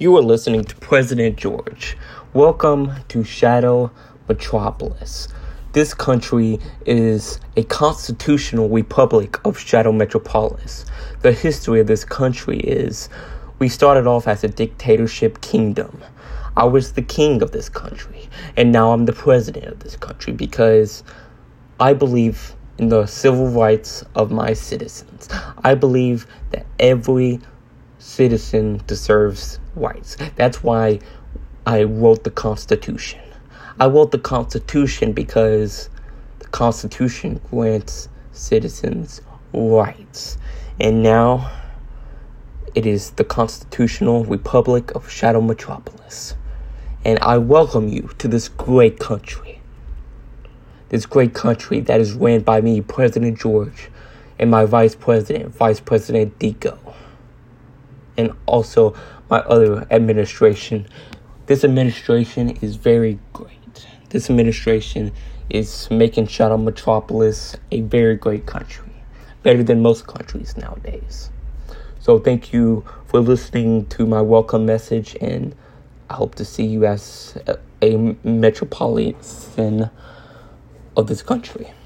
You are listening to President George. Welcome to Shadow Metropolis. This country is a constitutional republic of Shadow Metropolis. The history of this country is we started off as a dictatorship kingdom. I was the king of this country, and now I'm the president of this country because I believe in the civil rights of my citizens. I believe that every citizen deserves rights. That's why I wrote the Constitution. I wrote the Constitution because the Constitution grants citizens rights. And now it is the Constitutional Republic of Shadow Metropolis. And I welcome you to this great country. This great country that is ran by me, President George, and my Vice President Deco. And also my other administration. This administration is very great. This administration is making Shadow Metropolis a very great country. Better than most countries nowadays. So thank you for listening to my welcome message, and I hope to see you as a metropolitan of this country.